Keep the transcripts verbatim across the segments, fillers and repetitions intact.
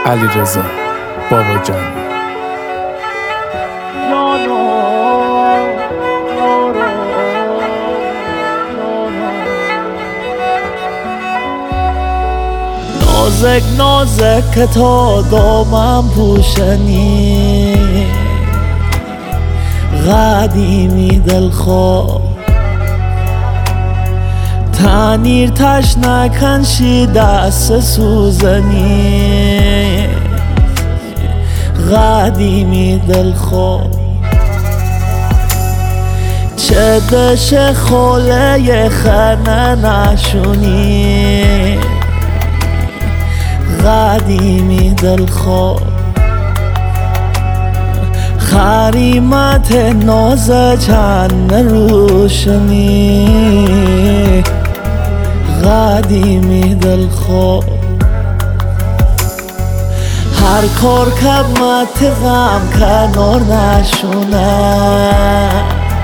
علیرضا باباجانی. نازک نازک که تا دامم پوشنی، قدیمی دلخواه تنیر تش نکنشی دست سوزنی، قدیمی دلخواه چه دش خوله خنه نشونی، قدیمی دلخواه خریمت ناز چند روشنی، قدیمی دلخواه هر کار کمت غم کنار نشونه،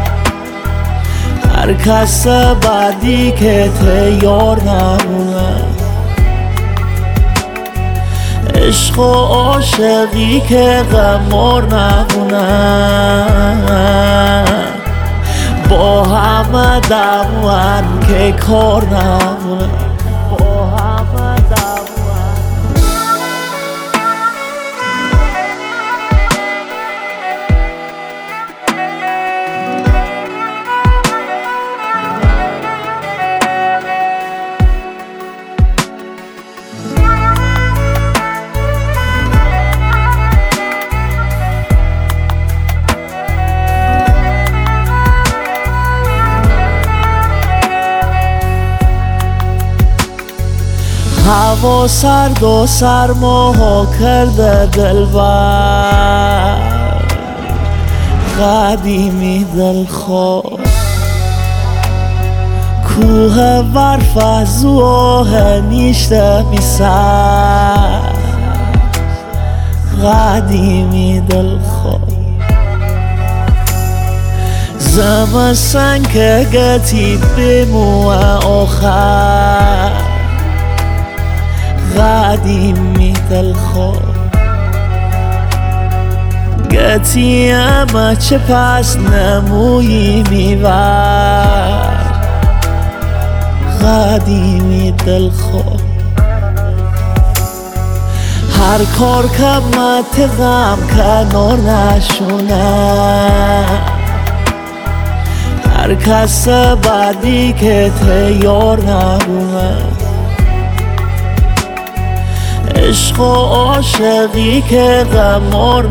هر کس بعدی که تیار نمونه، عشق و عاشقی که غمار نمونه، با همه دوان که کار نمونه، با همه دوان. هوا سرد و سرما کرده دلبر، قدیمی دلخواه کوه برف از اوه نیشته میسر، قدیمی دلخواه زمستان که گتی بموه آخر، قدیمی دلخواه گتی اما چه پس نمویی میبر، قدیمی دلخواه هر کار کمت غم کنار نشونه، هر کس بعدی که تیار نمونه، عشق و عاشقی که غمار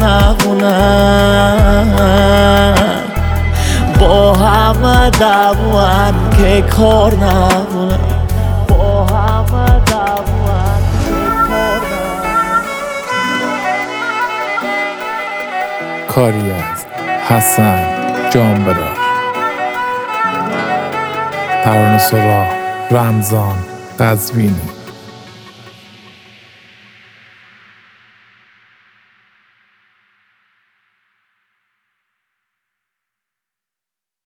نمونه، با همه دوان که کار نمونه، با همه دوان که کار نمونه. کاری از حسن جانبرار، ترانه سرا رمضان قزوینی.